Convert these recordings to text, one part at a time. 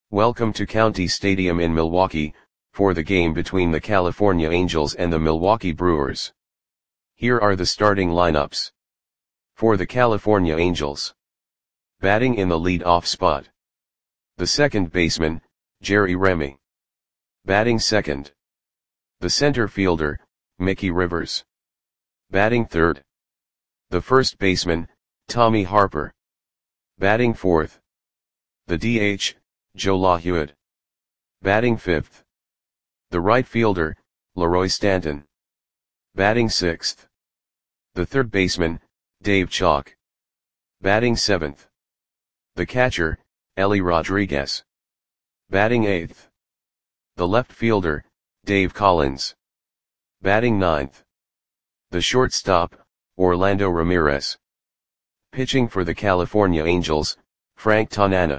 Welcome to County Stadium in Milwaukee, for the game between the California Angels and the Milwaukee Brewers. Here are the starting lineups. For the California Angels. Batting in the lead-off spot. The second baseman, Jerry Remy. Batting second. The center fielder, Mickey Rivers. Batting third. The first baseman, Tommy Harper. Batting fourth. The DH, Joe LaHuyd. Batting fifth. The right fielder, Leroy Stanton. Batting sixth. The third baseman, Dave Chalk. Batting seventh. The catcher, Ellie Rodriguez. Batting eighth. The left fielder, Dave Collins. Batting ninth. The shortstop, Orlando Ramirez. Pitching for the California Angels, Frank Tanana.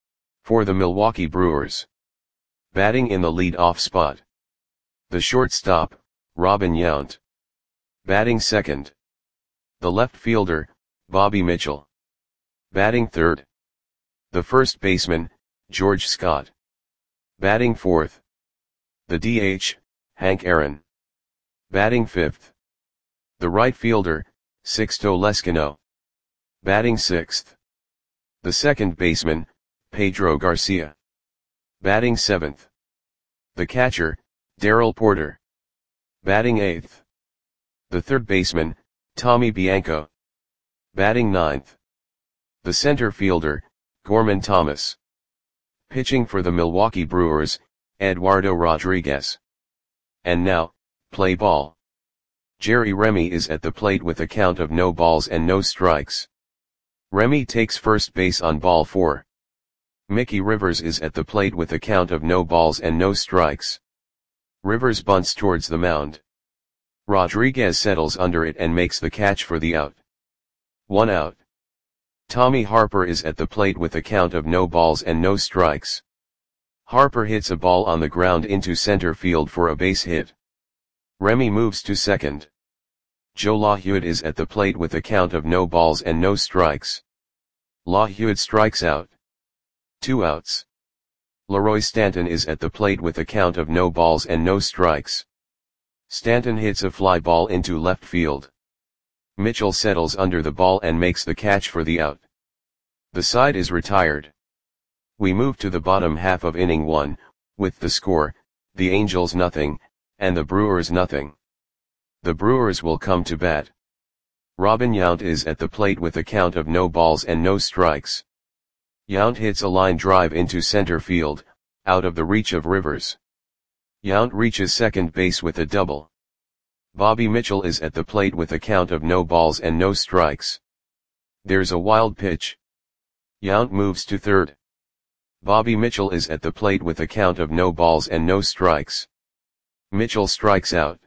For the Milwaukee Brewers. Batting in the lead-off spot. The shortstop, Robin Yount. Batting second. The left fielder, Bobby Mitchell. Batting third. The first baseman, George Scott. Batting fourth. The DH, Hank Aaron. Batting fifth. The right fielder, Sixto Leskino. Batting sixth. The second baseman, Pedro Garcia. Batting seventh. The catcher, Darrell Porter. Batting eighth. The third baseman, Tommy Bianco. Batting ninth. The center fielder, Gorman Thomas. Pitching for the Milwaukee Brewers, Eduardo Rodriguez. And now, play ball. Jerry Remy is at the plate with a count of no balls and no strikes. Remy takes first base on ball 4. Mickey Rivers is at the plate with a count of no balls and no strikes. Rivers bunts towards the mound. Rodriguez settles under it and makes the catch for the out. 1 out. Tommy Harper is at the plate with a count of no balls and no strikes. Harper hits a ball on the ground into center field for a base hit. Remy moves to second. Joe LaHuyd is at the plate with a count of no balls and no strikes. LaHuyd strikes out. 2 outs. Leroy Stanton is at the plate with a count of no balls and no strikes. Stanton hits a fly ball into left field. Mitchell settles under the ball and makes the catch for the out. The side is retired. We move to the bottom half of inning 1, with the score, the Angels nothing, and the Brewers nothing. The Brewers will come to bat. Robin Yount is at the plate with a count of no balls and no strikes. Yount hits a line drive into center field, out of the reach of Rivers. Yount reaches second base with a double. Bobby Mitchell is at the plate with a count of no balls and no strikes. There's a wild pitch. Yount moves to third. Bobby Mitchell is at the plate with a count of no balls and no strikes. Mitchell strikes out.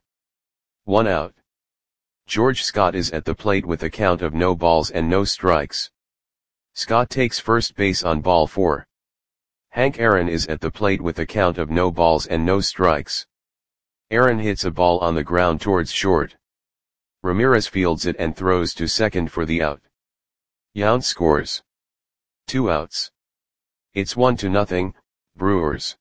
1 out. George Scott is at the plate with a count of no balls and no strikes. Scott takes first base on ball 4. Hank Aaron is at the plate with a count of no balls and no strikes. Aaron hits a ball on the ground towards short. Ramirez fields it and throws to second for the out. Yount scores. 2 outs. It's 1-0, Brewers.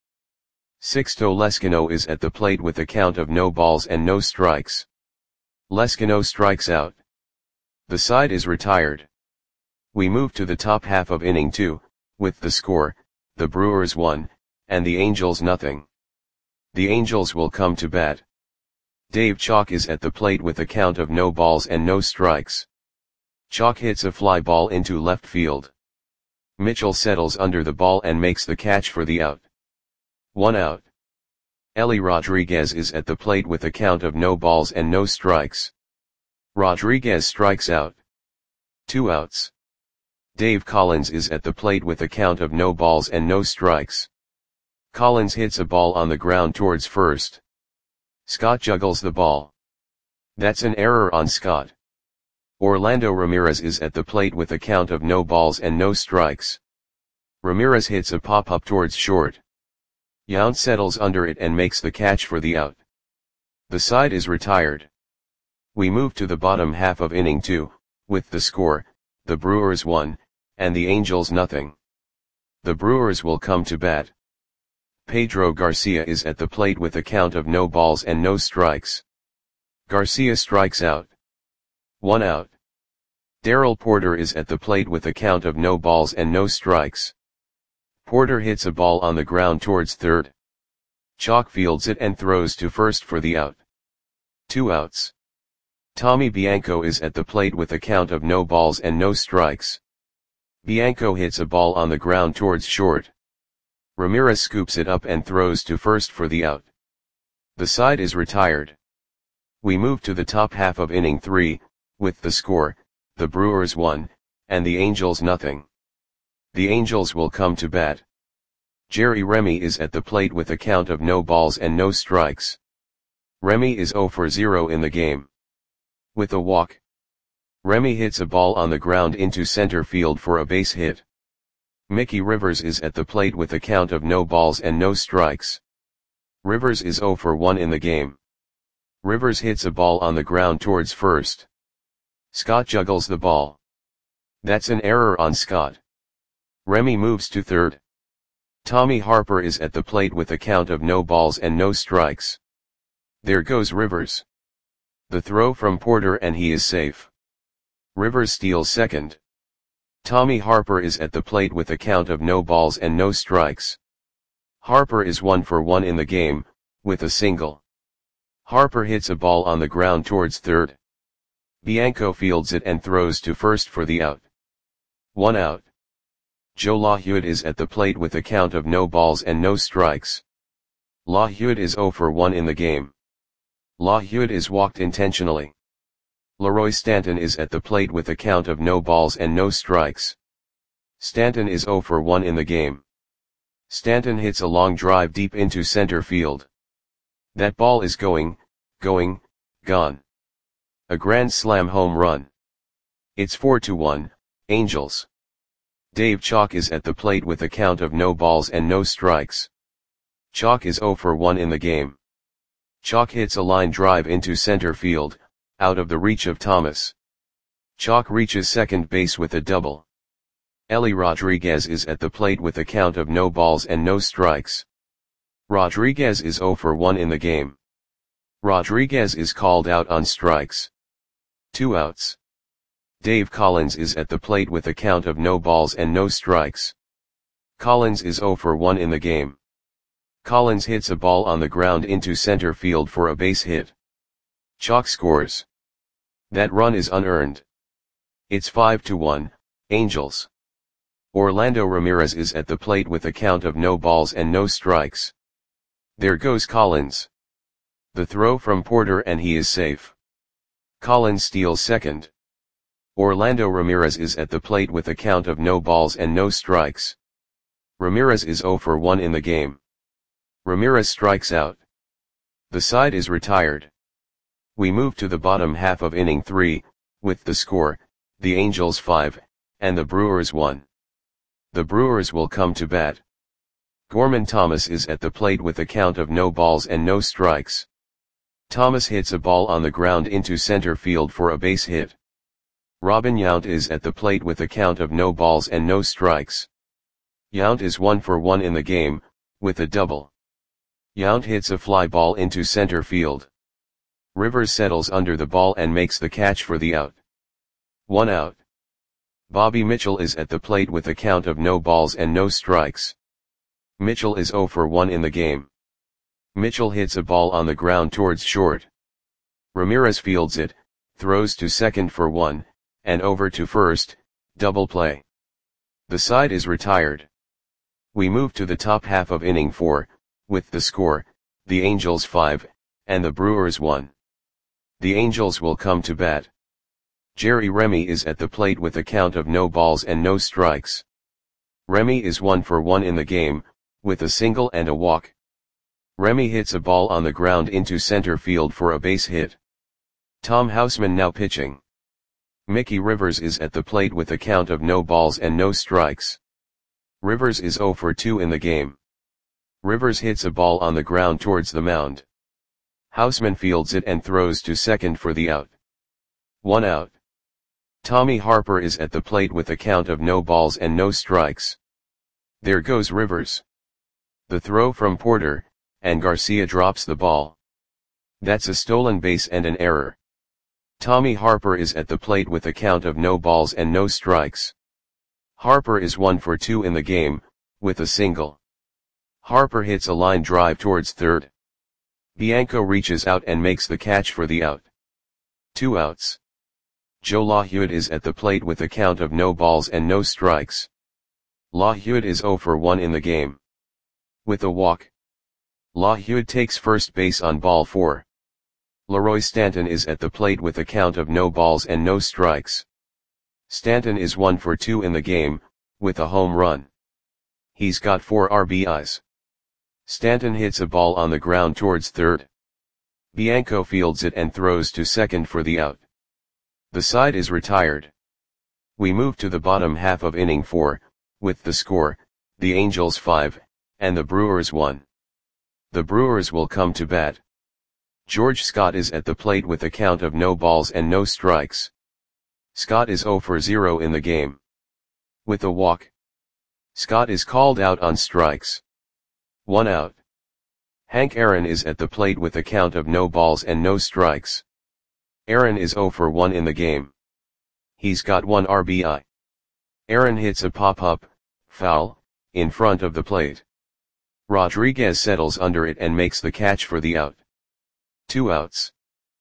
Sixto Leskino is at the plate with a count of no balls and no strikes. Leskino strikes out. The side is retired. We move to the top half of inning 2, with the score, the Brewers 1, and the Angels nothing. The Angels will come to bat. Dave Chalk is at the plate with a count of no balls and no strikes. Chalk hits a fly ball into left field. Mitchell settles under the ball and makes the catch for the out. 1 out. Ellie Rodriguez is at the plate with a count of no balls and no strikes. Rodriguez strikes out. 2 outs. Dave Collins is at the plate with a count of no balls and no strikes. Collins hits a ball on the ground towards first. Scott juggles the ball. That's an error on Scott. Orlando Ramirez is at the plate with a count of no balls and no strikes. Ramirez hits a pop-up towards short. Yount settles under it and makes the catch for the out. The side is retired. We move to the bottom half of inning 2, with the score, the Brewers 1, and the Angels nothing. The Brewers will come to bat. Pedro Garcia is at the plate with a count of no balls and no strikes. Garcia strikes out. 1 out. Darrell Porter is at the plate with a count of no balls and no strikes. Porter hits a ball on the ground towards third. Chalk fields it and throws to first for the out. 2 outs. Tommy Bianco is at the plate with a count of no balls and no strikes. Bianco hits a ball on the ground towards short. Ramirez scoops it up and throws to first for the out. The side is retired. We move to the top half of inning 3, with the score, the Brewers 1, and the Angels nothing. The Angels will come to bat. Jerry Remy is at the plate with a count of no balls and no strikes. Remy is 0 for 0 in the game. With a walk, Remy hits a ball on the ground into center field for a base hit. Mickey Rivers is at the plate with a count of no balls and no strikes. Rivers is 0 for 1 in the game. Rivers hits a ball on the ground towards first. Scott juggles the ball. That's an error on Scott. Remy moves to third. Tommy Harper is at the plate with a count of no balls and no strikes. There goes Rivers. The throw from Porter and he is safe. Rivers steals second. Tommy Harper is at the plate with a count of no balls and no strikes. Harper is 1 for 1 in the game, with a single. Harper hits a ball on the ground towards third. Bianco fields it and throws to first for the out. 1 out. Joe LaHude is at the plate with a count of no balls and no strikes. LaHude is 0 for 1 in the game. LaHude is walked intentionally. Leroy Stanton is at the plate with a count of no balls and no strikes. Stanton is 0 for 1 in the game. Stanton hits a long drive deep into center field. That ball is gone. A grand slam home run. It's 4-1, Angels. Dave Chalk is at the plate with a count of no balls and no strikes. Chalk is 0 for 1 in the game. Chalk hits a line drive into center field, out of the reach of Thomas. Chalk reaches second base with a double. Ellie Rodriguez is at the plate with a count of no balls and no strikes. Rodriguez is 0 for 1 in the game. Rodriguez is called out on strikes. 2 outs. Dave Collins is at the plate with a count of no balls and no strikes. Collins is 0 for 1 in the game. Collins hits a ball on the ground into center field for a base hit. Chalk scores. That run is unearned. It's 5-1, Angels. Orlando Ramirez is at the plate with a count of no balls and no strikes. There goes Collins. The throw from Porter and he is safe. Collins steals second. Orlando Ramirez is at the plate with a count of no balls and no strikes. Ramirez is 0 for 1 in the game. Ramirez strikes out. The side is retired. We move to the bottom half of inning 3, with the score, the Angels 5, and the Brewers 1. The Brewers will come to bat. Gorman Thomas is at the plate with a count of no balls and no strikes. Thomas hits a ball on the ground into center field for a base hit. Robin Yount is at the plate with a count of no balls and no strikes. Yount is 1 for 1 in the game, with a double. Yount hits a fly ball into center field. Rivers settles under the ball and makes the catch for the out. 1 out. Bobby Mitchell is at the plate with a count of no balls and no strikes. Mitchell is 0 for 1 in the game. Mitchell hits a ball on the ground towards short. Ramirez fields it, throws to second for 1, and over to first, double play. The side is retired. We move to the top half of inning 4, with the score, the Angels 5, and the Brewers 1. The Angels will come to bat. Jerry Remy is at the plate with a count of no balls and no strikes. Remy is 1 for 1 in the game, with a single and a walk. Remy hits a ball on the ground into center field for a base hit. Tom Houseman now pitching. Mickey Rivers is at the plate with a count of no balls and no strikes. Rivers is 0 for 2 in the game. Rivers hits a ball on the ground towards the mound. Houseman fields it and throws to second for the out. 1 out. Tommy Harper is at the plate with a count of no balls and no strikes. There goes Rivers. The throw from Porter, and Garcia drops the ball. That's a stolen base and an error. Tommy Harper is at the plate with a count of no balls and no strikes. Harper is 1 for 2 in the game, with a single. Harper hits a line drive towards third. Bianco reaches out and makes the catch for the out. 2 outs. Joe LaHude is at the plate with a count of no balls and no strikes. LaHude is 0 for 1 in the game. With a walk. LaHude takes first base on ball 4. Leroy Stanton is at the plate with a count of no balls and no strikes. Stanton is 1 for 2 in the game, with a home run. He's got 4 RBIs. Stanton hits a ball on the ground towards third. Bianco fields it and throws to second for the out. The side is retired. We move to the bottom half of inning 4, with the score, the Angels 5, and the Brewers 1. The Brewers will come to bat. George Scott is at the plate with a count of no balls and no strikes. Scott is 0 for 0 in the game. With a walk. Scott is called out on strikes. 1 out. Hank Aaron is at the plate with a count of no balls and no strikes. Aaron is 0 for 1 in the game. He's got 1 RBI. Aaron hits a pop-up, foul, in front of the plate. Rodriguez settles under it and makes the catch for the out. 2 outs.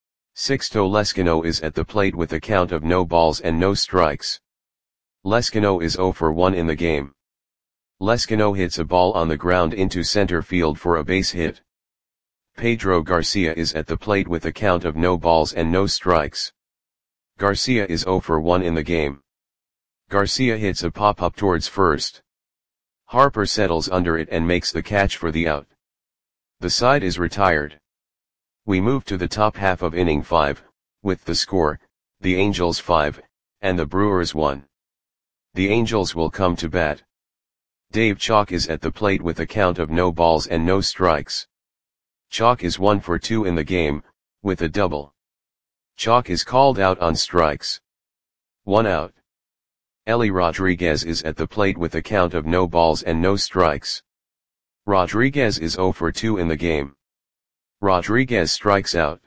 Sixto Leskino is at the plate with a count of no balls and no strikes. Leskino is 0 for 1 in the game. Leskino hits a ball on the ground into center field for a base hit. Pedro Garcia is at the plate with a count of no balls and no strikes. Garcia is 0 for 1 in the game. Garcia hits a pop-up towards first. Harper settles under it and makes the catch for the out. The side is retired. We move to the top half of inning 5, with the score, the Angels 5, and the Brewers 1. The Angels will come to bat. Dave Chalk is at the plate with a count of no balls and no strikes. Chalk is 1 for 2 in the game, with a double. Chalk is called out on strikes. 1 out. Ellie Rodriguez is at the plate with a count of no balls and no strikes. Rodriguez is 0 for 2 in the game. Rodriguez strikes out.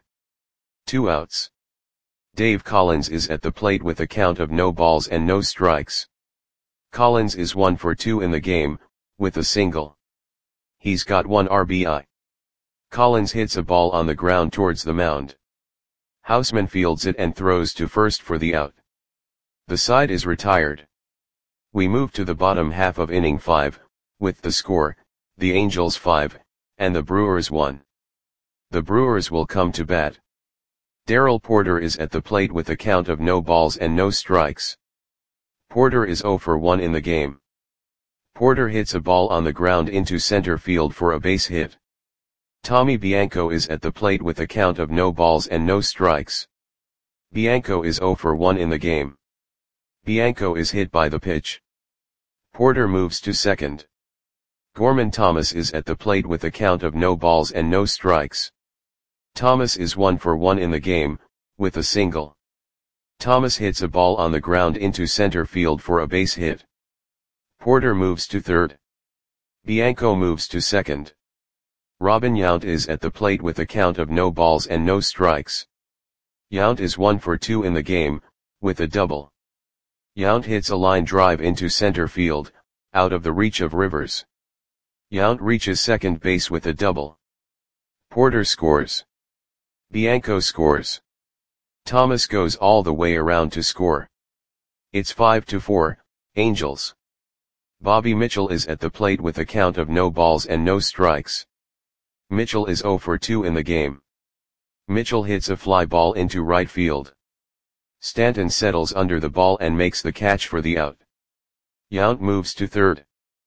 2 outs. Dave Collins is at the plate with a count of no balls and no strikes. Collins is 1 for 2 in the game, with a single. He's got 1 RBI. Collins hits a ball on the ground towards the mound. Houseman fields it and throws to first for the out. The side is retired. We move to the bottom half of inning 5, with the score, the Angels 5, and the Brewers 1. The Brewers will come to bat. Darrell Porter is at the plate with a count of no balls and no strikes. Porter is 0 for 1 in the game. Porter hits a ball on the ground into center field for a base hit. Tommy Bianco is at the plate with a count of no balls and no strikes. Bianco is 0 for 1 in the game. Bianco is hit by the pitch. Porter moves to second. Gorman Thomas is at the plate with a count of no balls and no strikes. Thomas is 1 for 1 in the game, with a single. Thomas hits a ball on the ground into center field for a base hit. Porter moves to third. Bianco moves to second. Robin Yount is at the plate with a count of no balls and no strikes. Yount is 1 for 2 in the game, with a double. Yount hits a line drive into center field, out of the reach of Rivers. Yount reaches second base with a double. Porter scores. Bianco scores. Thomas goes all the way around to score. It's 5-4, Angels. Bobby Mitchell is at the plate with a count of no balls and no strikes. Mitchell is 0 for 2 in the game. Mitchell hits a fly ball into right field. Stanton settles under the ball and makes the catch for the out. Yount moves to third.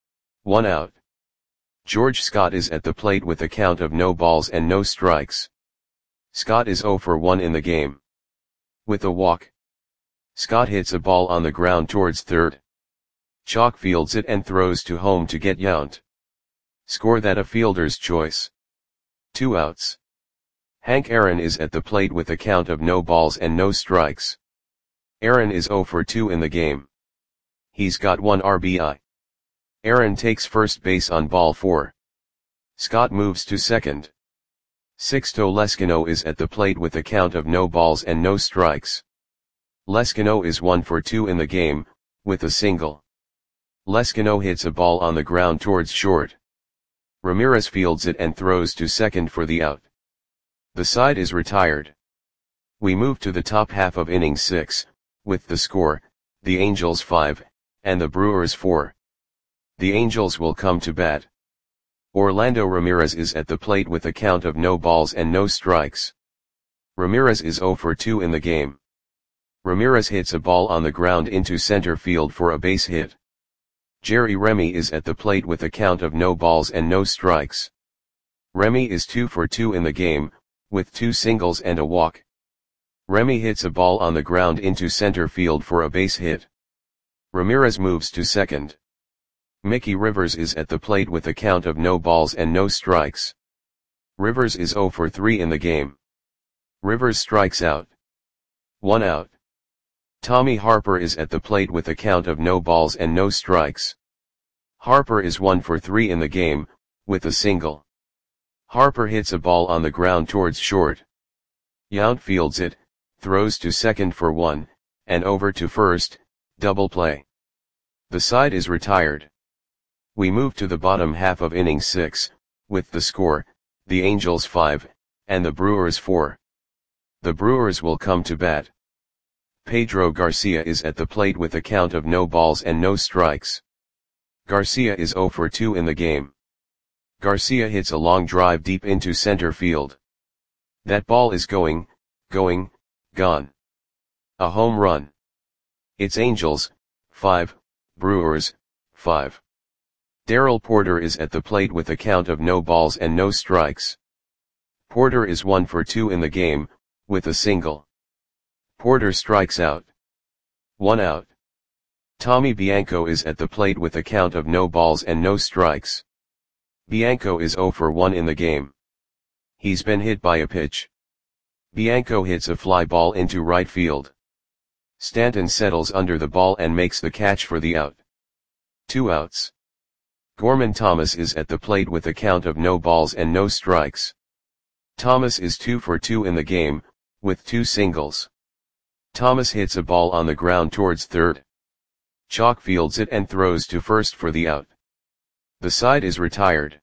1 out. George Scott is at the plate with a count of no balls and no strikes. Scott is 0 for 1 in the game. With a walk. Scott hits a ball on the ground towards third. Chalk fields it and throws to home to get Yount. Score that a fielder's choice. 2 outs. Hank Aaron is at the plate with a count of no balls and no strikes. Aaron is 0 for 2 in the game. He's got 1 RBI. Aaron takes first base on ball 4. Scott moves to second. Sixto Lescano is at the plate with a count of no balls and no strikes. Lescano is 1 for 2 in the game, with a single. Lescano hits a ball on the ground towards short. Ramirez fields it and throws to second for the out. The side is retired. We move to the top half of inning 6, with the score, the Angels 5, and the Brewers 4. The Angels will come to bat. Orlando Ramirez is at the plate with a count of no balls and no strikes. Ramirez is 0 for 2 in the game. Ramirez hits a ball on the ground into center field for a base hit. Jerry Remy is at the plate with a count of no balls and no strikes. Remy is 2 for 2 in the game, with 2 singles and a walk. Remy hits a ball on the ground into center field for a base hit. Ramirez moves to second. Mickey Rivers is at the plate with a count of no balls and no strikes. Rivers is 0 for 3 in the game. Rivers strikes out. 1 out. Tommy Harper is at the plate with a count of no balls and no strikes. Harper is 1 for 3 in the game, with a single. Harper hits a ball on the ground towards short. Yount fields it, throws to second for 1, and over to first, double play. The side is retired. We move to the bottom half of inning 6, with the score, the Angels 5, and the Brewers 4. The Brewers will come to bat. Pedro Garcia is at the plate with a count of no balls and no strikes. Garcia is 0 for 2 in the game. Garcia hits a long drive deep into center field. That ball is gone. A home run. It's Angels, 5, Brewers, 5. Darrell Porter is at the plate with a count of no balls and no strikes. Porter is 1 for 2 in the game, with a single. Porter strikes out. 1 out. Tommy Bianco is at the plate with a count of no balls and no strikes. Bianco is 0 for 1 in the game. He's been hit by a pitch. Bianco hits a fly ball into right field. Stanton settles under the ball and makes the catch for the out. 2 outs. Gorman Thomas is at the plate with a count of no balls and no strikes. Thomas is 2 for 2 in the game, with 2 singles. Thomas hits a ball on the ground towards third. Chalk fields it and throws to first for the out. The side is retired.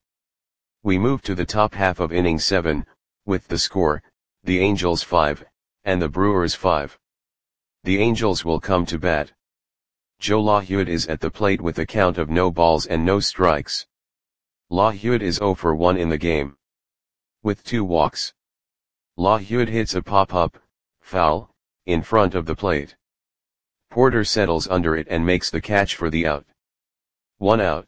We move to the top half of inning 7, with the score, the Angels 5, and the Brewers 5. The Angels will come to bat. Joe LaHewitt is at the plate with a count of no balls and no strikes. LaHewitt is 0 for 1 in the game. With 2 walks. LaHewitt hits a pop-up, foul, in front of the plate. Porter settles under it and makes the catch for the out. 1 out.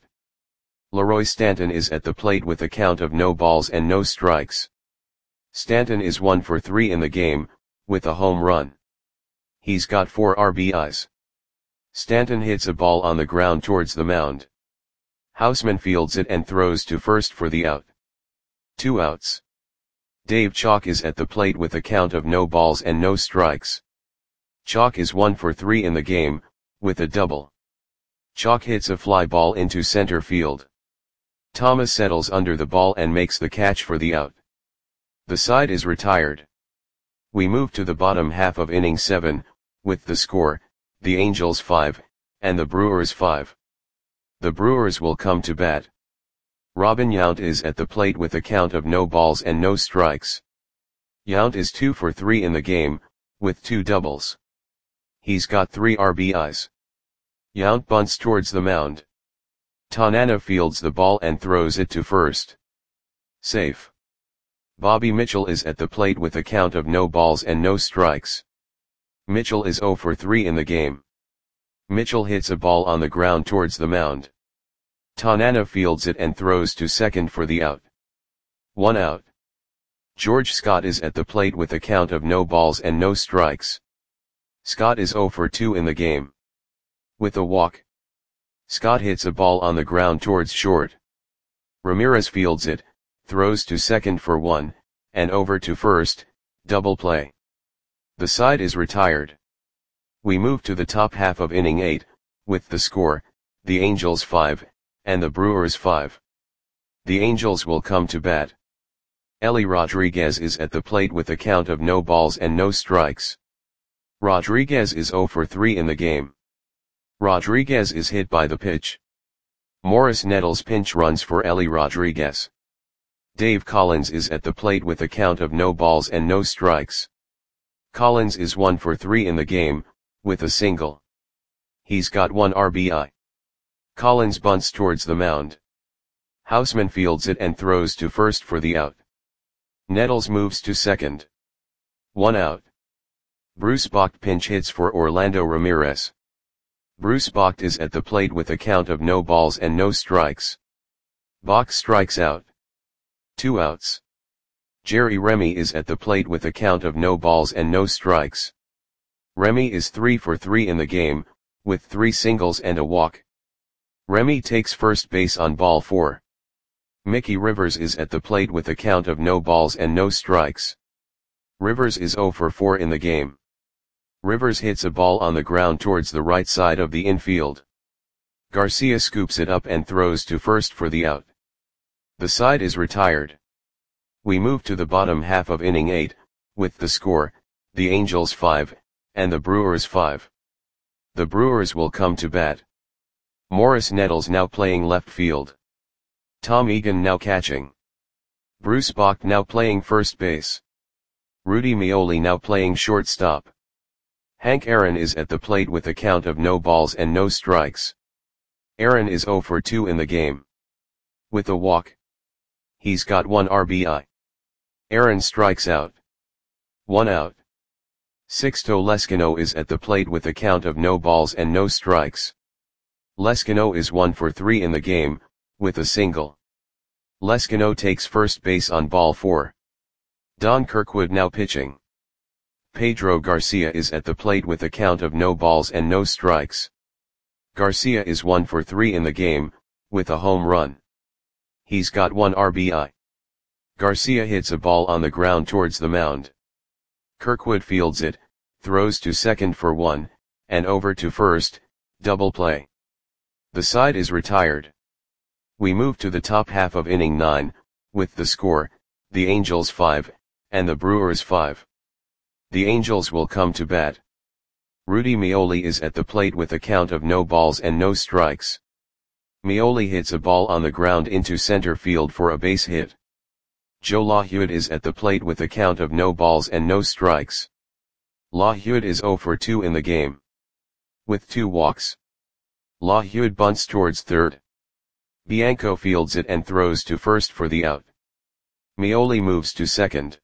Leroy Stanton is at the plate with a count of no balls and no strikes. Stanton is 1 for 3 in the game, with a home run. He's got 4 RBIs. Stanton hits a ball on the ground towards the mound. Houseman fields it and throws to first for the out. 2 outs. Dave Chalk is at the plate with a count of no balls and no strikes. Chalk is 1 for 3 in the game, with a double. Chalk hits a fly ball into center field. Thomas settles under the ball and makes the catch for the out. The side is retired. We move to the bottom half of inning 7, with the score, the Angels 5, and the Brewers 5. The Brewers will come to bat. Robin Yount is at the plate with a count of no balls and no strikes. Yount is 2 for 3 in the game, with 2 doubles. He's got 3 RBIs. Yount bunts towards the mound. Tanana fields the ball and throws it to first. Safe. Bobby Mitchell is at the plate with a count of no balls and no strikes. Mitchell is 0 for 3 in the game. Mitchell hits a ball on the ground towards the mound. Tanana fields it and throws to second for the out. 1 out. George Scott is at the plate with a count of no balls and no strikes. Scott is 0 for 2 in the game. With a walk. Scott hits a ball on the ground towards short. Ramirez fields it, throws to second for 1, and over to first, double play. The side is retired. We move to the top half of inning 8, with the score, the Angels 5, and the Brewers 5. The Angels will come to bat. Ellie Rodriguez is at the plate with a count of no balls and no strikes. Rodriguez is 0 for 3 in the game. Rodriguez is hit by the pitch. Morris Nettles pinch runs for Ellie Rodriguez. Dave Collins is at the plate with a count of no balls and no strikes. Collins is 1 for 3 in the game, with a single. He's got 1 RBI. Collins bunts towards the mound. Houseman fields it and throws to first for the out. Nettles moves to second. 1 out. Bruce Bocht pinch hits for Orlando Ramirez. Bruce Bocht is at the plate with a count of no balls and no strikes. Bocht strikes out. 2 outs. Jerry Remy is at the plate with a count of no balls and no strikes. Remy is 3 for 3 in the game, with 3 singles and a walk. Remy takes first base on ball 4. Mickey Rivers is at the plate with a count of no balls and no strikes. Rivers is 0 for 4 in the game. Rivers hits a ball on the ground towards the right side of the infield. Garcia scoops it up and throws to first for the out. The side is retired. We move to the bottom half of inning 8, with the score, the Angels 5, and the Brewers 5. The Brewers will come to bat. Morris Nettles now playing left field. Tom Egan now catching. Bruce Bocht now playing first base. Rudy Meoli now playing shortstop. Hank Aaron is at the plate with a count of no balls and no strikes. Aaron is 0 for 2 in the game. With a walk. He's got 1 RBI. Aaron strikes out. 1 out. Sixto Leskino is at the plate with a count of no balls and no strikes. Leskino is 1 for 3 in the game, with a single. Leskino takes first base on ball 4. Don Kirkwood now pitching. Pedro Garcia is at the plate with a count of no balls and no strikes. Garcia is 1 for 3 in the game, with a home run. He's got 1 RBI. Garcia hits a ball on the ground towards the mound. Kirkwood fields it, throws to second for 1, and over to first, double play. The side is retired. We move to the top half of inning 9, with the score, the Angels 5, and the Brewers 5. The Angels will come to bat. Rudy Meoli is at the plate with a count of no balls and no strikes. Meoli hits a ball on the ground into center field for a base hit. Joe LaHude is at the plate with a count of no balls and no strikes. LaHude is 0 for 2 in the game. With 2 walks. LaHude bunts towards third. Bianco fields it and throws to first for the out. Meoli moves to second.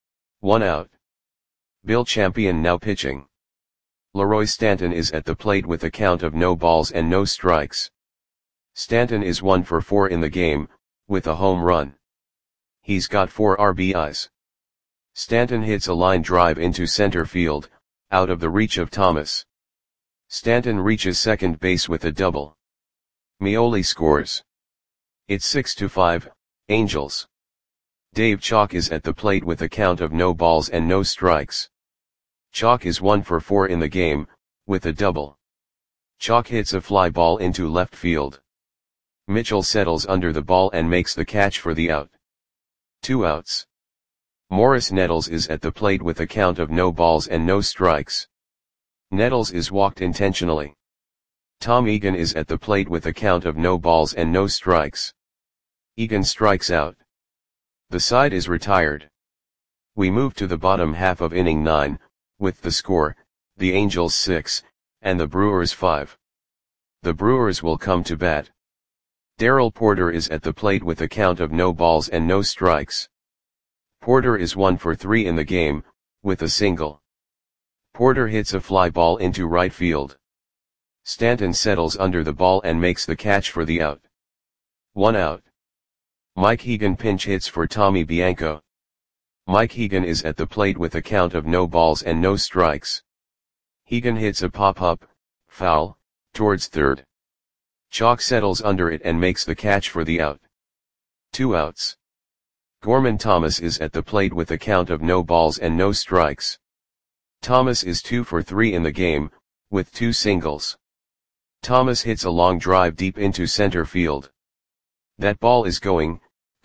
1 out. Bill Champion now pitching. Leroy Stanton is at the plate with a count of no balls and no strikes. Stanton is 1 for 4 in the game, with a home run. He's got 4 RBIs. Stanton hits a line drive into center field, out of the reach of Thomas. Stanton reaches second base with a double. Meoli scores. It's 6-5, Angels. Dave Chalk is at the plate with a count of no balls and no strikes. Chalk is 1 for 4 in the game, with a double. Chalk hits a fly ball into left field. Mitchell settles under the ball and makes the catch for the out. 2 outs. Morris Nettles is at the plate with a count of no balls and no strikes. Nettles is walked intentionally. Tom Egan is at the plate with a count of no balls and no strikes. Egan strikes out. The side is retired. We move to the bottom half of inning 9, with the score, the Angels 6, and the Brewers 5. The Brewers will come to bat. Darrell Porter is at the plate with a count of no balls and no strikes. Porter is 1 for 3 in the game, with a single. Porter hits a fly ball into right field. Stanton settles under the ball and makes the catch for the out. 1 out. Mike Hegan pinch hits for Tommy Bianco. Mike Hegan is at the plate with a count of no balls and no strikes. Hegan hits a pop-up, foul, towards third. Chalk settles under it and makes the catch for the out. 2 outs. Gorman Thomas is at the plate with a count of no balls and no strikes. Thomas is 2 for 3 in the game, with 2 singles. Thomas hits a long drive deep into center field. That ball is going,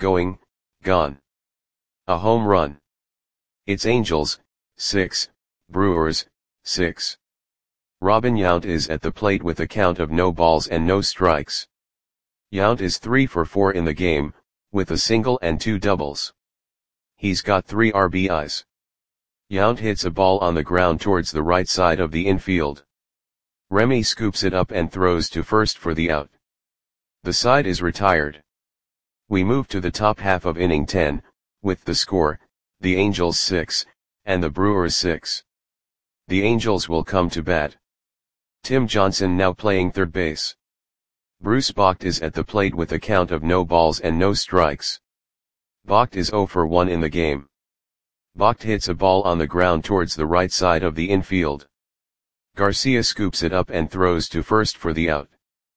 gone. A home run. It's Angels, 6, Brewers, 6. Robin Yount is at the plate with a count of no balls and no strikes. Yount is 3 for 4 in the game, with a single and 2 doubles. He's got 3 RBIs. Yount hits a ball on the ground towards the right side of the infield. Remy scoops it up and throws to first for the out. The side is retired. We move to the top half of inning 10, with the score, the Angels 6, and the Brewers 6. The Angels will come to bat. Tim Johnson now playing third base. Bruce Bocht is at the plate with a count of no balls and no strikes. Bocht is 0 for 1 in the game. Bocht hits a ball on the ground towards the right side of the infield. Garcia scoops it up and throws to first for the out.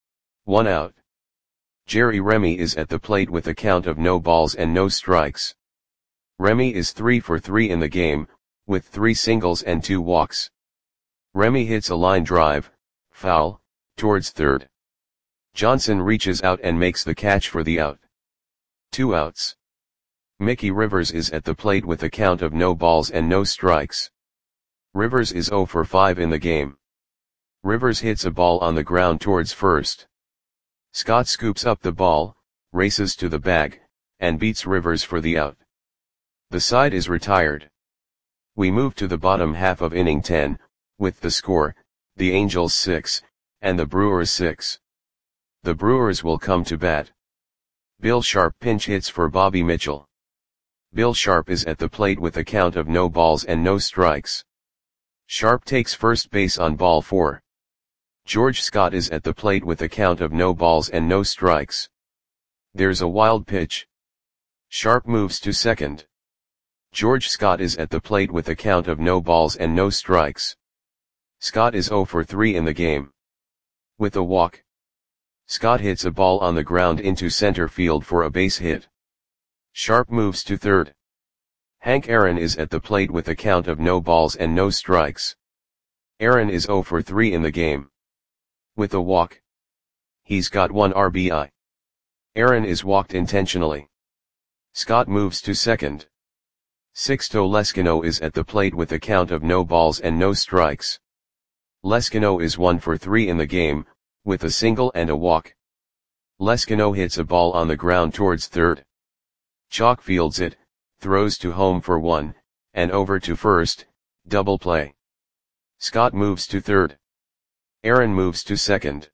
1 out. Jerry Remy is at the plate with a count of no balls and no strikes. Remy is 3 for 3 in the game, with 3 singles and 2 walks. Remy hits a line drive, foul, towards third. Johnson reaches out and makes the catch for the out. 2 outs. Mickey Rivers is at the plate with a count of no balls and no strikes. Rivers is 0 for 5 in the game. Rivers hits a ball on the ground towards first. Scott scoops up the ball, races to the bag, and beats Rivers for the out. The side is retired. We move to the bottom half of inning 10, with the score, the Angels 6, and the Brewers 6. The Brewers will come to bat. Bill Sharp pinch hits for Bobby Mitchell. Bill Sharp is at the plate with a count of no balls and no strikes. Sharp takes first base on ball 4. George Scott is at the plate with a count of no balls and no strikes. There's a wild pitch. Sharp moves to second. George Scott is at the plate with a count of no balls and no strikes. Scott is 0 for 3 in the game. With a walk. Scott hits a ball on the ground into center field for a base hit. Sharp moves to third. Hank Aaron is at the plate with a count of no balls and no strikes. Aaron is 0 for 3 in the game. With a walk. He's got 1 RBI. Aaron is walked intentionally. Scott moves to second. Sixto Leskino is at the plate with a count of no balls and no strikes. Leskino is 1 for 3 in the game, with a single and a walk. Leskino hits a ball on the ground towards third. Chalk fields it, throws to home for 1, and over to first, double play. Scott moves to third. Aaron moves to second.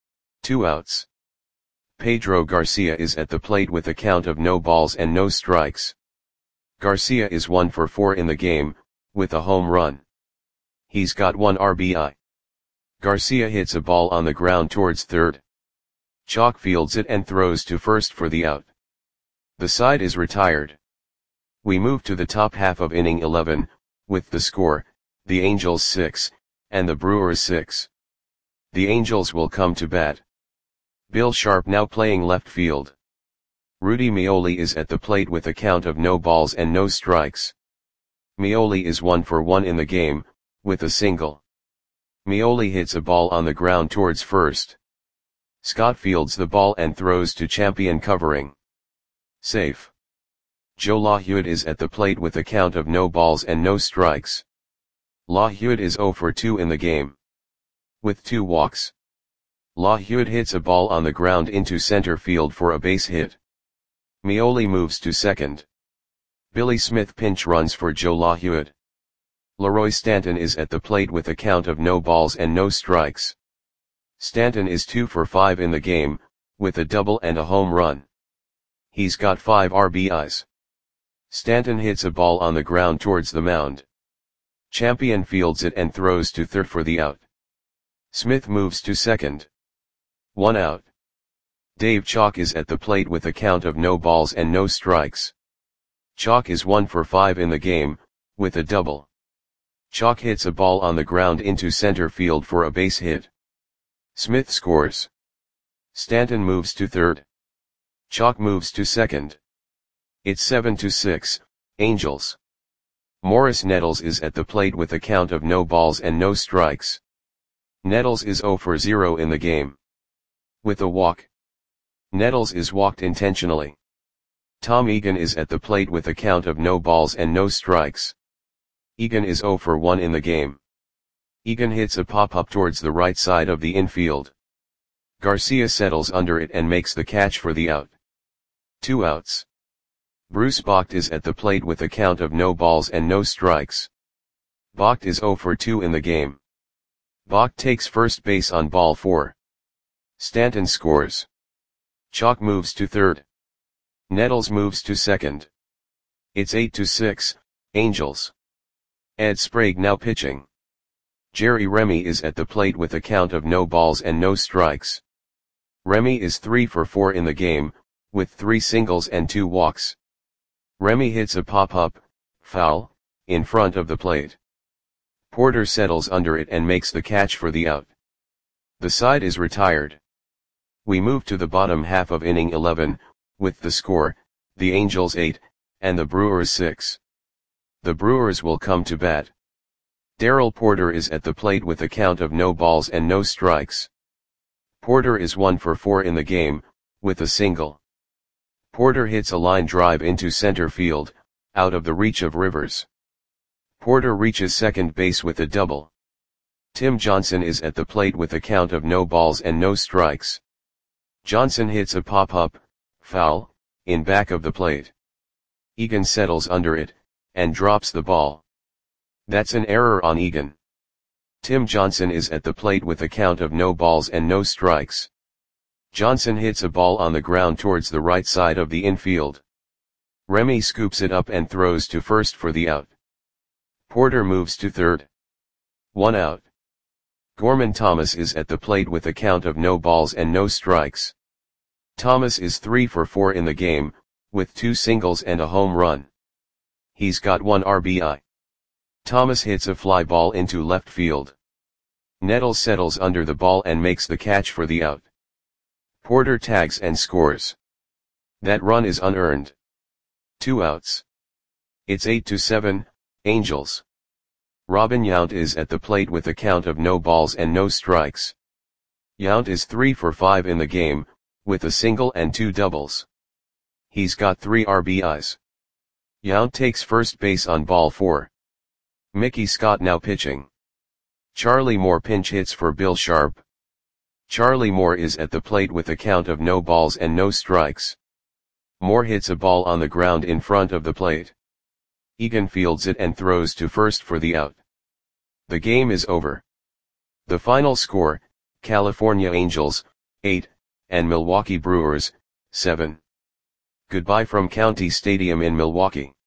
2 outs. Pedro Garcia is at the plate with a count of no balls and no strikes. Garcia is 1 for 4 in the game, with a home run. He's got 1 RBI. Garcia hits a ball on the ground towards third. Chalk fields it and throws to first for the out. The side is retired. We move to the top half of inning 11, with the score, the Angels 6, and the Brewers 6. The Angels will come to bat. Bill Sharp now playing left field. Rudy Meoli is at the plate with a count of no balls and no strikes. Meoli is 1 for 1 in the game, with a single. Meoli hits a ball on the ground towards first. Scott fields the ball and throws to Champion covering. Safe. Joe LaHude is at the plate with a count of no balls and no strikes. LaHude is 0 for 2 in the game. With 2 walks. LaHude hits a ball on the ground into center field for a base hit. Meoli moves to second. Billy Smith pinch runs for Joe LaHude. Leroy Stanton is at the plate with a count of no balls and no strikes. Stanton is 2 for 5 in the game, with a double and a home run. He's got 5 RBIs. Stanton hits a ball on the ground towards the mound. Champion fields it and throws to third for the out. Smith moves to second. 1 out. Dave Chalk is at the plate with a count of no balls and no strikes. Chalk is 1 for 5 in the game, with a double. Chalk hits a ball on the ground into center field for a base hit. Smith scores. Stanton moves to third. Chalk moves to second. It's 7-6, Angels. Morris Nettles is at the plate with a count of no balls and no strikes. Nettles is 0 for 0 in the game. With a walk. Nettles is walked intentionally. Tom Egan is at the plate with a count of no balls and no strikes. Egan is 0 for 1 in the game. Egan hits a pop-up towards the right side of the infield. Garcia settles under it and makes the catch for the out. 2 outs. Bruce Bocht is at the plate with a count of no balls and no strikes. Bocht is 0 for 2 in the game. Bocht takes first base on ball 4. Stanton scores. Chalk moves to third. Nettles moves to second. It's 8-6, Angels. Ed Sprague now pitching. Jerry Remy is at the plate with a count of no balls and no strikes. Remy is 3 for 4 in the game, with 3 singles and 2 walks. Remy hits a pop-up, foul, in front of the plate. Porter settles under it and makes the catch for the out. The side is retired. We move to the bottom half of inning 11, with the score, the Angels 8, and the Brewers 6. The Brewers will come to bat. Darrell Porter is at the plate with a count of no balls and no strikes. Porter is 1 for 4 in the game, with a single. Porter hits a line drive into center field, out of the reach of Rivers. Porter reaches second base with a double. Tim Johnson is at the plate with a count of no balls and no strikes. Johnson hits a pop-up, foul, in back of the plate. Egan settles under it, and drops the ball. That's an error on Egan. Tim Johnson is at the plate with a count of no balls and no strikes. Johnson hits a ball on the ground towards the right side of the infield. Remy scoops it up and throws to first for the out. Porter moves to third. 1 out. Gorman Thomas is at the plate with a count of no balls and no strikes. Thomas is 3 for 4 in the game, with 2 singles and a home run. He's got 1 RBI. Thomas hits a fly ball into left field. Nettles settles under the ball and makes the catch for the out. Porter tags and scores. That run is unearned. 2 outs. It's 8-7, Angels. Robin Yount is at the plate with a count of no balls and no strikes. Yount is 3 for 5 in the game, with a single and 2 doubles. He's got 3 RBIs. Yount takes first base on ball 4. Mickey Scott now pitching. Charlie Moore pinch hits for Bill Sharp. Charlie Moore is at the plate with a count of no balls and no strikes. Moore hits a ball on the ground in front of the plate. Egan fields it and throws to first for the out. The game is over. The final score, California Angels, 8, and Milwaukee Brewers, 7. Goodbye from County Stadium in Milwaukee.